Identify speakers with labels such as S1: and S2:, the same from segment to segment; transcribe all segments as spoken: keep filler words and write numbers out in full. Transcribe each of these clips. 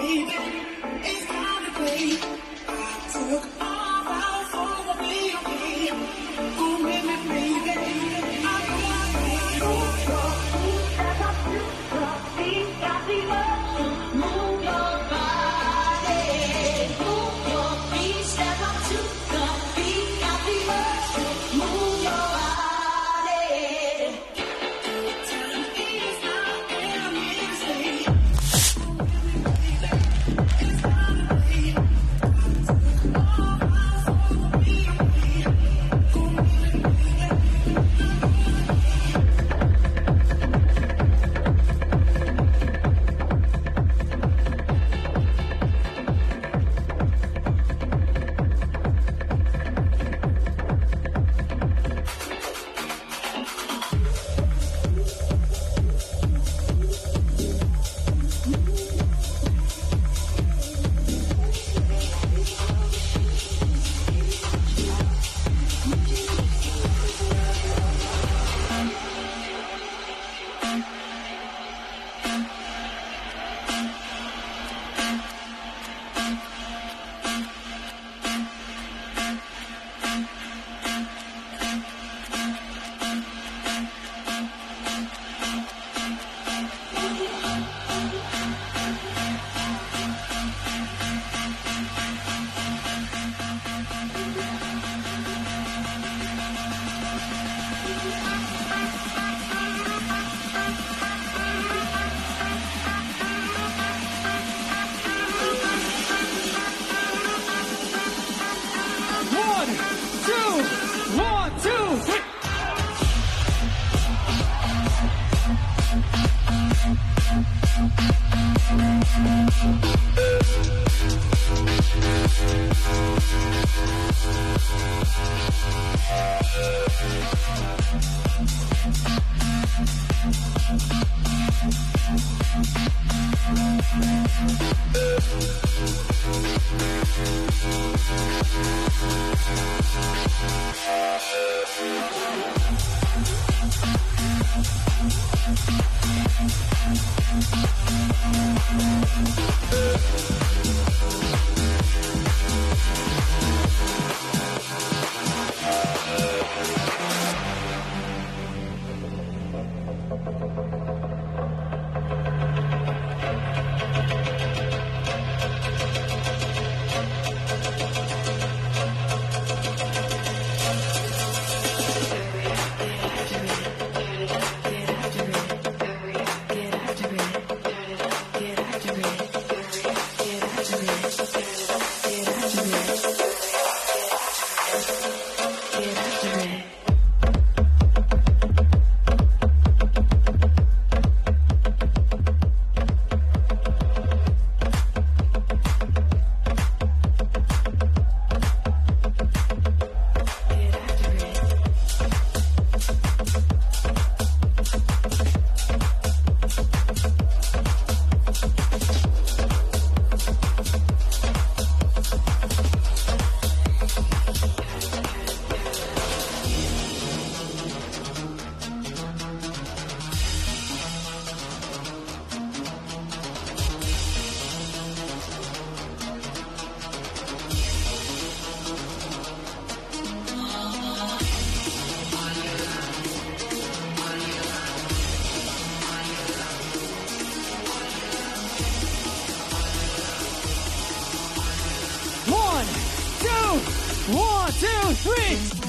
S1: One, two, three.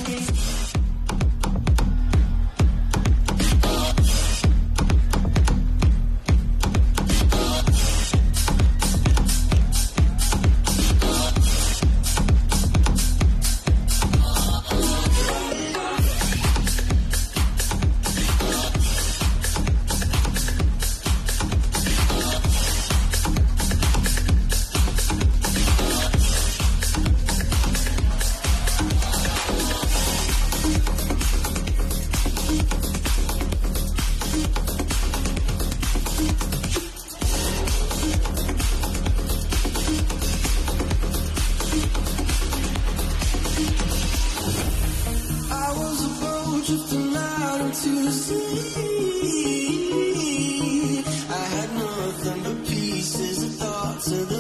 S1: Drifting out into the sea, I had nothing but pieces of thoughts of the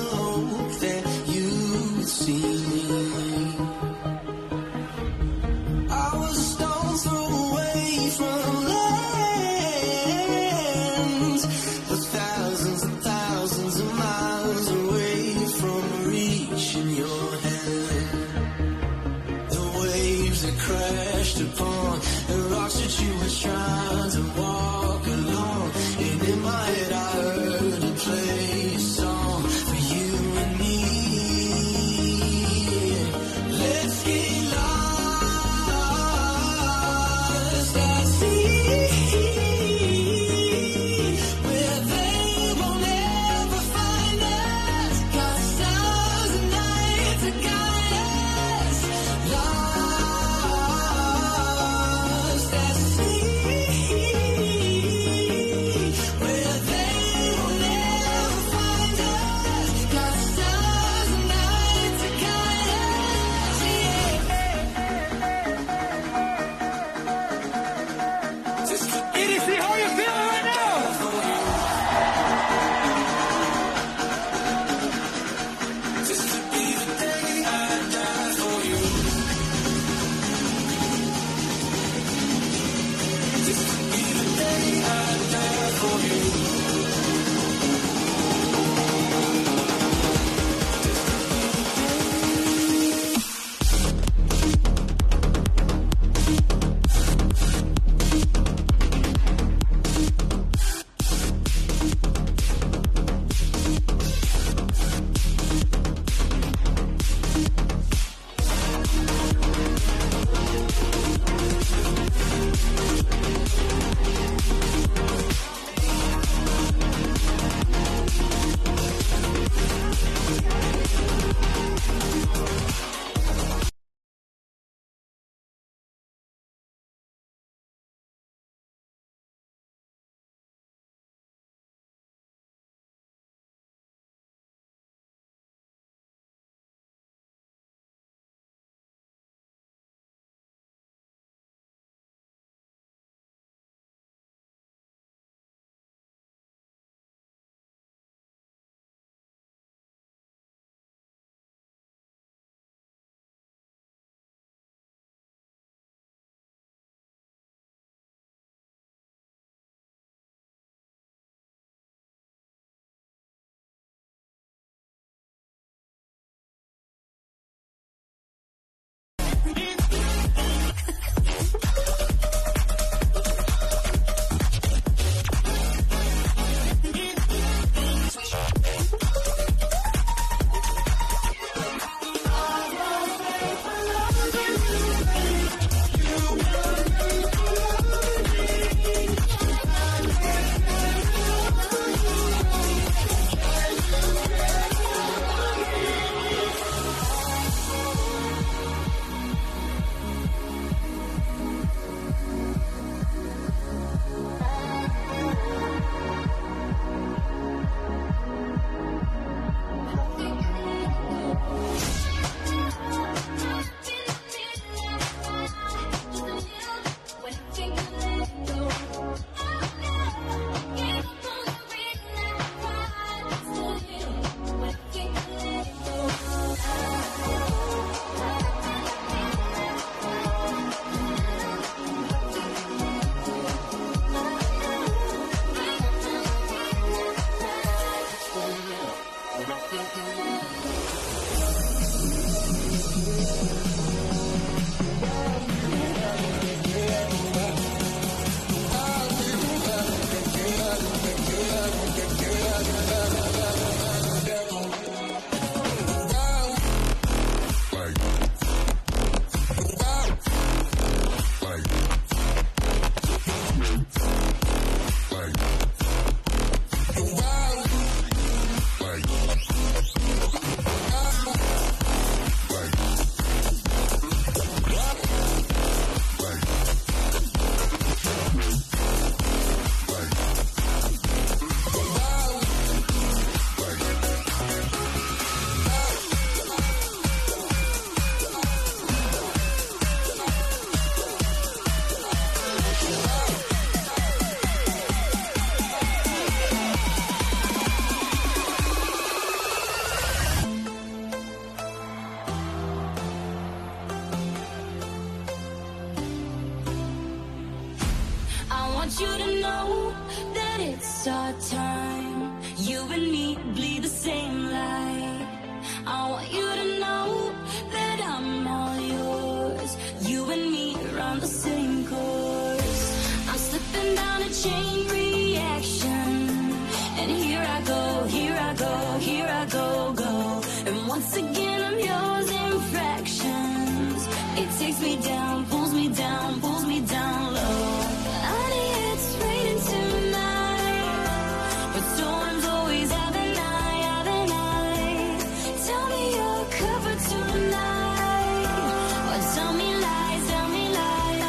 S2: want you to know that it's our time. You and me bleed the same light. I want you to know that I'm all yours. You and me run the same course. I'm slipping down a chain reaction, and here I go, here I go, here I go, go. And once again I'm yours in fractions. It takes me down, pulls me down, pulls me down low. Honey, it's raining tonight, but storms always have an eye, have an eye. Tell me you're covered tonight, or tell me lies, tell me lies.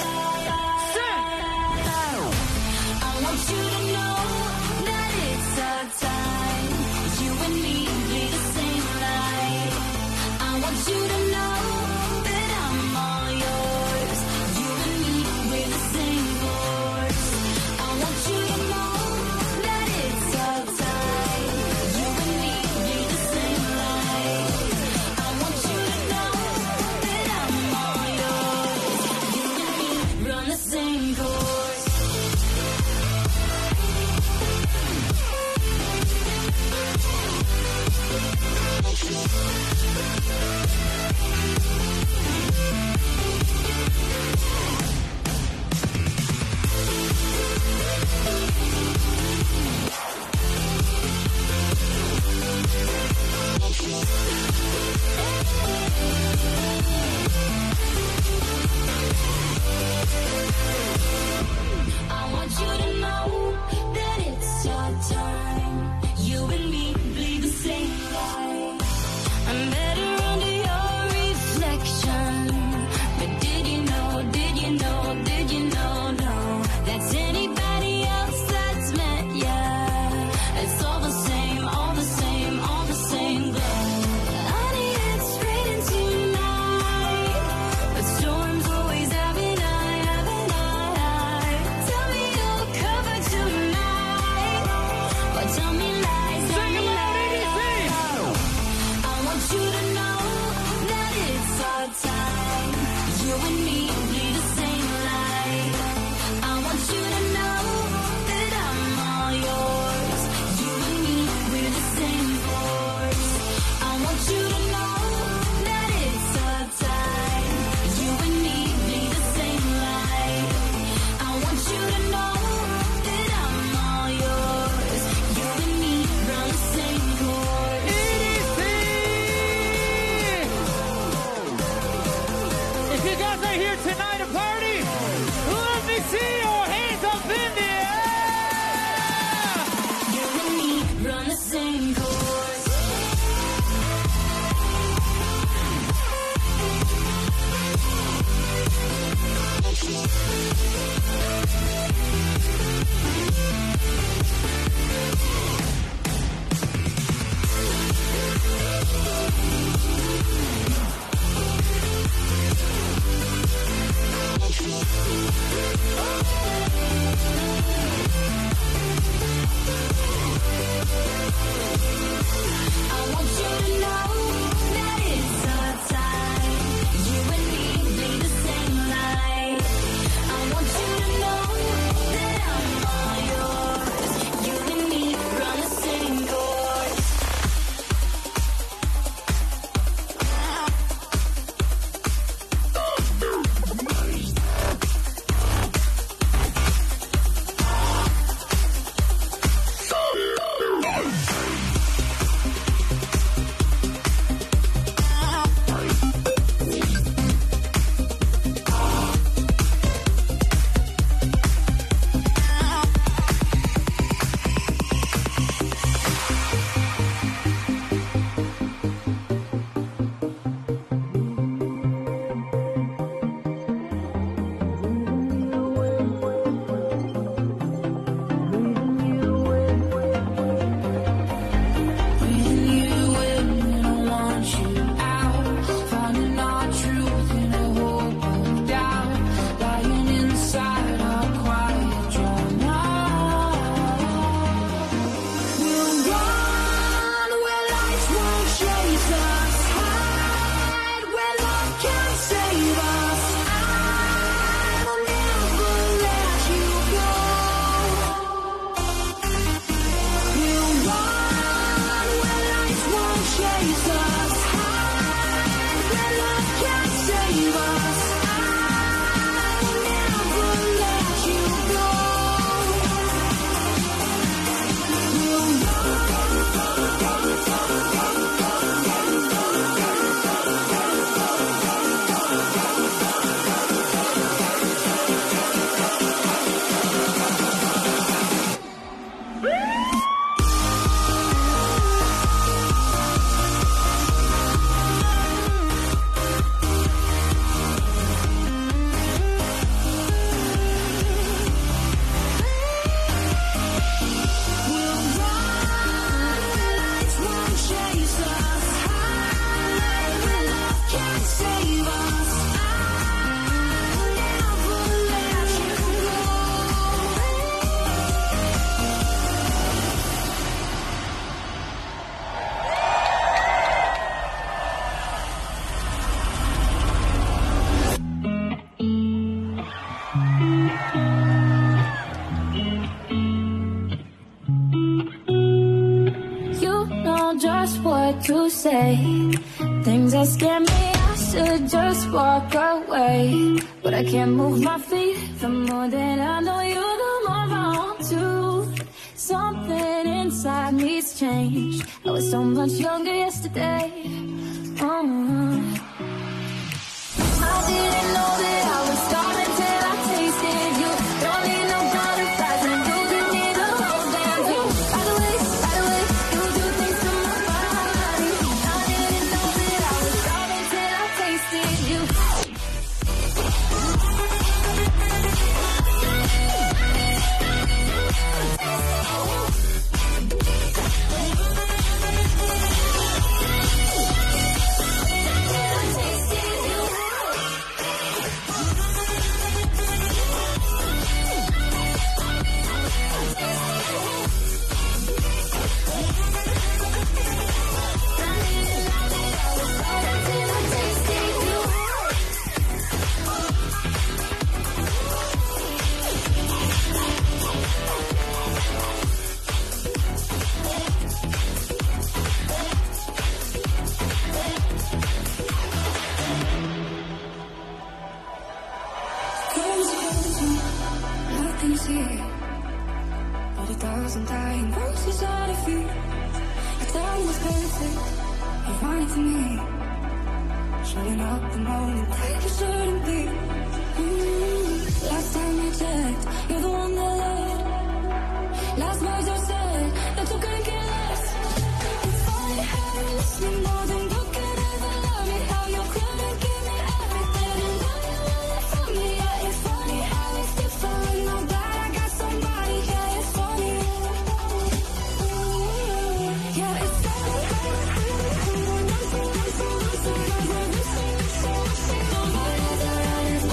S2: I want you to know that it's our time. You and me bleed the same light. I want you to know that I'm all yours. You and me, we're the same force. I want you to know that it's our time. You and me bleed the same light. I want you to know that I'm all yours. You and me run the same course. I want you to know that it's our time. You and me bleed the same light. I'm better under your reflection. But did you know, did you know, did you know, no, that's anybody else that's met ya. It's all the same, all the same, all the same glow. Honey, it's raining tonight, but storms always have an eye, have an eye. Tell me you're covered tonight, or tell me lies, tell me lies. I want you to know that it's our time. You and me bleed the same light. I want you to know that I'm all yours. You and me, we're the same force. I want you to know that it's our time. You and me bleed the same light. I want you to know that I'm all yours. You and me run the same course.
S1: If you guys are here tonight to party, let me see your hands up in the air.
S2: You and me run the same course. chase us high, where love can save us. I'll never let you go. We'll to say things that scare me. I should just walk away, but I can't move my feet. The more that I know you, the more I want to. Something inside me's changed. I was so much younger yesterday. Oh, I didn't know that I was starving till I tasted you. Don't need no butterflies and you give me the whole damn thing. By the way, by the way, you do things to my body. I didn't know that I was starving till I tasted you. But a thousand dying voices out of fear. Your time was perfect, you wanted to me. Shutting up the moment that you shouldn't be. Mm, last time you checked, you're the one that left. Last words are said, that's okay, can't get less. It's funny how you listen more than you could ever love me. How you couldn't give me everything and now you want it from me. Yeah, it's funny how it's different now that I got somebody. Yeah, it's funny. Yeah, it's funny. Nobody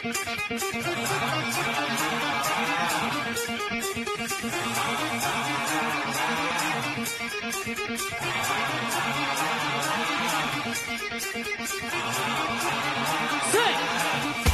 S1: Sit.